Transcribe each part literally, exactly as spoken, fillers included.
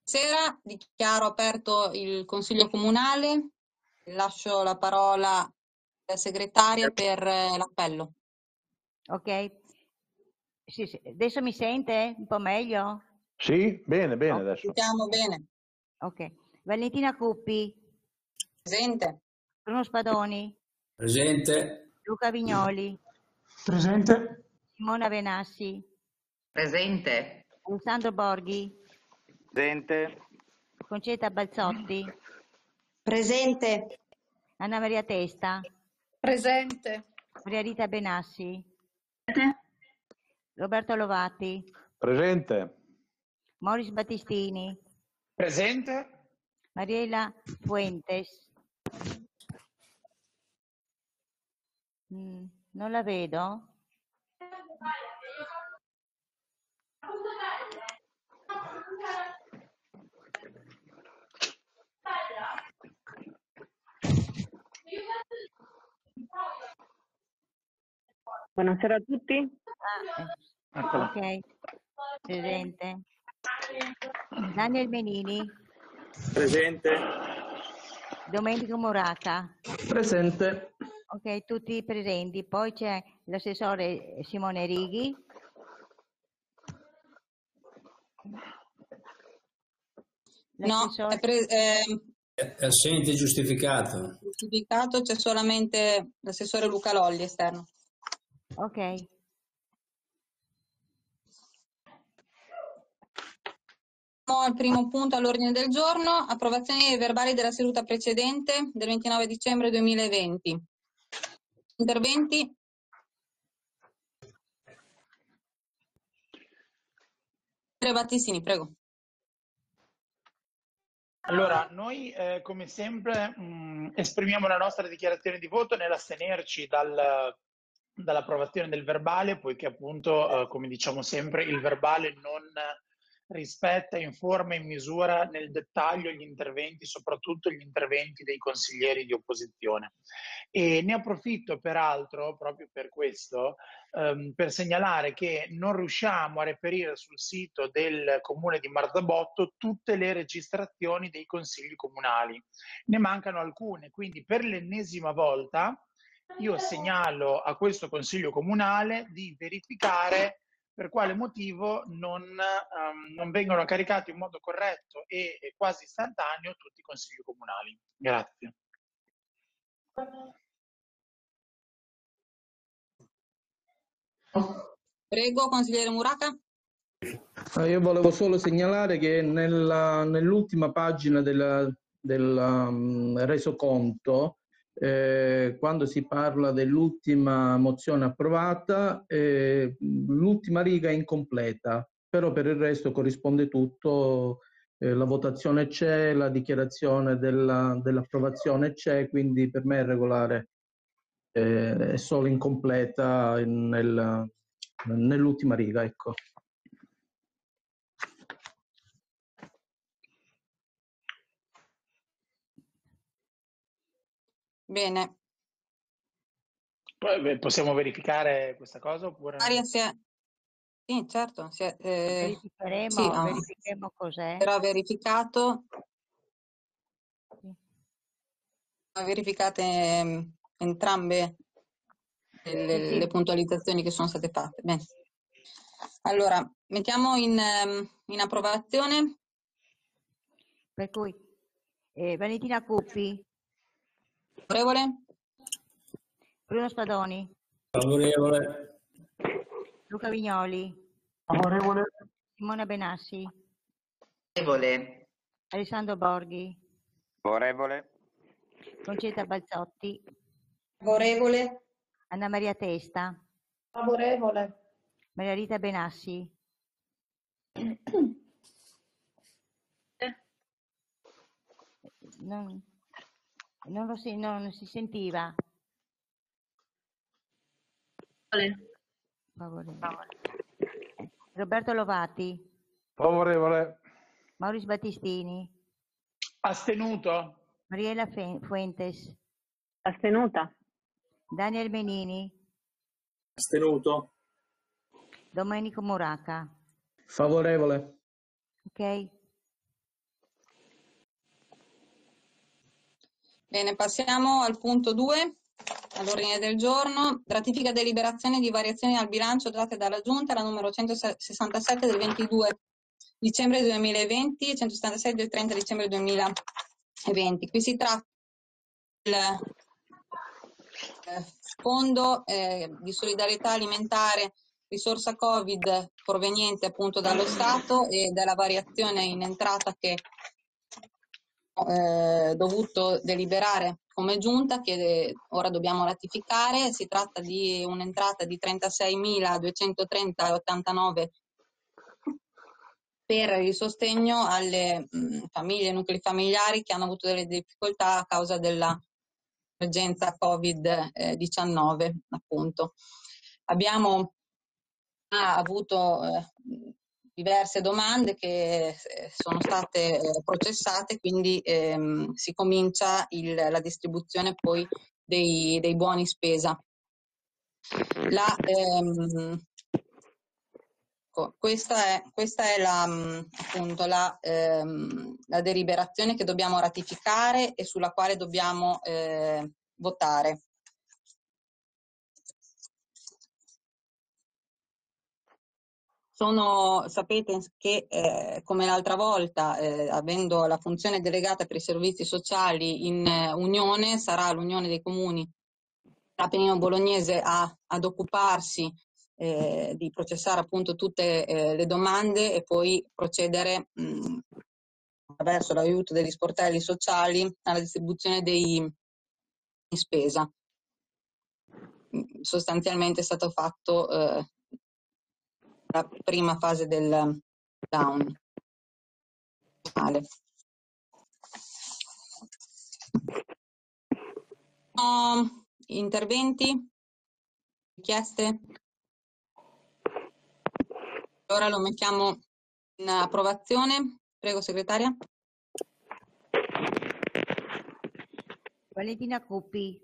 Sera dichiaro aperto il Consiglio Comunale, lascio la parola alla segretaria per eh, l'appello. Ok, sì, sì. Adesso mi sente un po' meglio? Sì, bene, bene Ok. adesso. Sentiamo bene. Ok, Valentina Cuppi, Presente. Bruno Spadoni, Presente. Luca Vignoli, Presente. Simona Benassi, Presente. Alessandro Borghi, Presente. Concetta Balzotti, Presente. Anna Maria Testa, Presente. Maria Rita Benassi, Roberto Lovati, Presente. Moris Battistini, Presente. Mariela Fuentes. Mm, non la vedo. Buonasera a tutti. Ah, eh, ok, presente. Daniel Menini, Presente. Domenico Moraca. Presente. Ok, tutti presenti. Poi c'è l'assessore Simone Righi. No, è, pre- è È assente giustificato. giustificato, c'è solamente l'assessore Luca Lolli esterno. Ok. Al primo punto all'ordine del giorno, approvazione dei verbali della seduta precedente del ventinove dicembre duemilaventi. Interventi? Battistini, prego. Allora, noi eh, come sempre mh, esprimiamo la nostra dichiarazione di voto nell'astenerci dal, dall'approvazione del verbale, poiché appunto, eh, come diciamo sempre, il verbale non rispetta in forma e in misura nel dettaglio gli interventi, soprattutto gli interventi dei consiglieri di opposizione. E ne approfitto peraltro, proprio per questo, ehm, per segnalare che non riusciamo a reperire sul sito del comune di Marzabotto tutte le registrazioni dei consigli comunali. Ne mancano alcune, quindi per l'ennesima volta io segnalo a questo consiglio comunale di verificare per quale motivo non, um, non vengono caricati in modo corretto e, e quasi istantaneo tutti i consigli comunali. Grazie. Prego, consigliere Muraca. Io volevo solo segnalare che nella, nell'ultima pagina del, del um, resoconto, eh, quando si parla dell'ultima mozione approvata, eh, l'ultima riga è incompleta, però per il resto corrisponde tutto, eh, la votazione c'è, la dichiarazione della, dell'approvazione c'è, quindi per me è regolare, eh, è solo incompleta nel, nell'ultima riga, ecco. Bene. Poi, possiamo verificare questa cosa oppure? Aria si è... Sì, certo. Si è, eh... Verificheremo, sì, no. verificheremo cos'è. Era verificato. Sì. Verificate eh, entrambe le, Sì, sì. le puntualizzazioni che sono state fatte. Bene. Allora, mettiamo in, in approvazione. Per cui, eh, Valentina Cuppi. Favorevole? Bruno Spadoni. Favorevole. Luca Vignoli. Favorevole. Simona Benassi. Favorevole. Alessandro Borghi. Favorevole. Concetta Balzotti. Favorevole. Anna Maria Testa. Favorevole. Maria Rita Benassi. Non, non, lo si, non si sentiva. Favorevole. Roberto Lovati. Favorevole. Maurizio Battistini. Astenuto. Mariela Fuentes. Astenuta. Daniel Menini. Astenuto. Domenico Moraca. Favorevole. Ok. Bene, passiamo al punto due, all'ordine del giorno, ratifica deliberazione di variazioni al bilancio date dalla Giunta, la numero centosessantasette del ventidue dicembre duemilaventi e centosettantasei del trenta dicembre duemilaventi. Qui si tratta del eh, fondo eh, di solidarietà alimentare risorsa Covid proveniente appunto dallo Stato e dalla variazione in entrata che Eh, dovuto deliberare come giunta che ora dobbiamo ratificare. Si tratta di un'entrata di trentaseimiladuecentotrenta virgola ottantanove per il sostegno alle mh, famiglie e nuclei familiari che hanno avuto delle difficoltà a causa dell'emergenza Covid diciannove, appunto. Abbiamo ah, avuto eh, diverse domande che sono state eh, processate, quindi ehm, si comincia il, la distribuzione poi dei, dei buoni spesa. La, ehm, questa è, questa è la, appunto, la, ehm, la deliberazione che dobbiamo ratificare e sulla quale dobbiamo eh, votare. Sono, sapete che eh, come l'altra volta, eh, avendo la funzione delegata per i servizi sociali in eh, Unione, sarà l'Unione dei Comuni Appennino Bolognese a, ad occuparsi eh, di processare appunto tutte eh, le domande e poi procedere mh, attraverso l'aiuto degli sportelli sociali alla distribuzione dei di spesa. Sostanzialmente è stato fatto eh, la prima fase del down. No, interventi? Richieste? Allora lo mettiamo in approvazione. Prego, segretaria. Valentina Cuppi.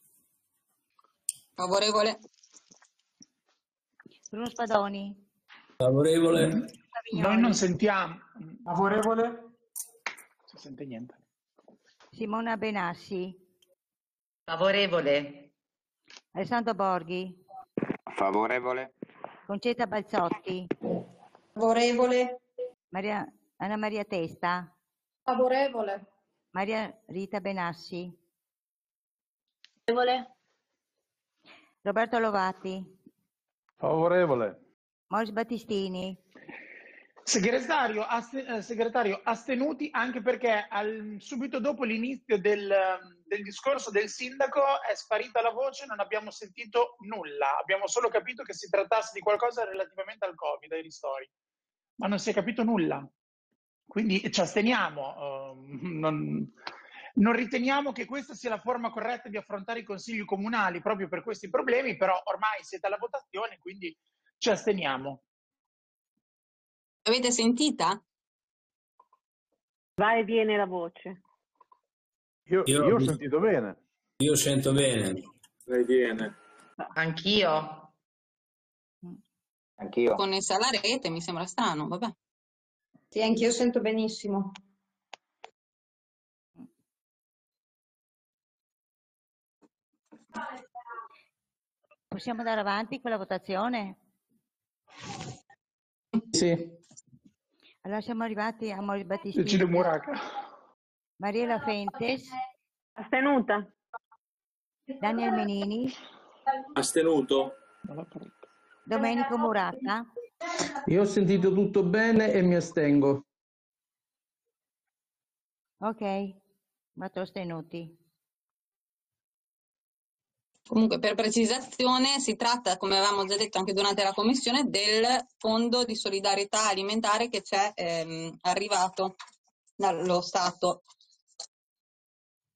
Favorevole. Bruno Spadoni. Favorevole. Noi non sentiamo. Favorevole. Non si sente niente. Simona Benassi. Favorevole. Alessandro Borghi. Favorevole. Concetta Balzotti. Favorevole. Maria, Anna Maria Testa. Favorevole. Maria Rita Benassi. Favorevole. Roberto Lovati. Favorevole. Moris Battistini. Segretario, aste, eh, segretario, astenuti anche perché al, subito dopo l'inizio del, del discorso del sindaco è sparita la voce, non abbiamo sentito nulla, abbiamo solo capito che si trattasse di qualcosa relativamente al Covid, ai ristori, ma non si è capito nulla. Quindi ci asteniamo, uh, non, non riteniamo che questa sia la forma corretta di affrontare i consigli comunali proprio per questi problemi, però ormai siete alla votazione, quindi ci asteniamo. Avete sentita? Va e viene la voce. Io, Io- io ho sentito bene. Io sento bene. Lei viene. Anch'io. Anch'io. Connessa alla rete, mi sembra strano, vabbè. Sì, anch'io sento benissimo. Possiamo andare avanti con la votazione? Sì. Allora siamo arrivati a Moris Decide Battistini. Muraca. Mariela Fentes. Astenuta. Daniel Menini. Astenuto. Domenico Murata. Io ho sentito tutto bene e mi astengo. Ok, quattro astenuti. Comunque, per precisazione, si tratta, come avevamo già detto anche durante la commissione, del fondo di solidarietà alimentare che c'è ehm, arrivato dallo Stato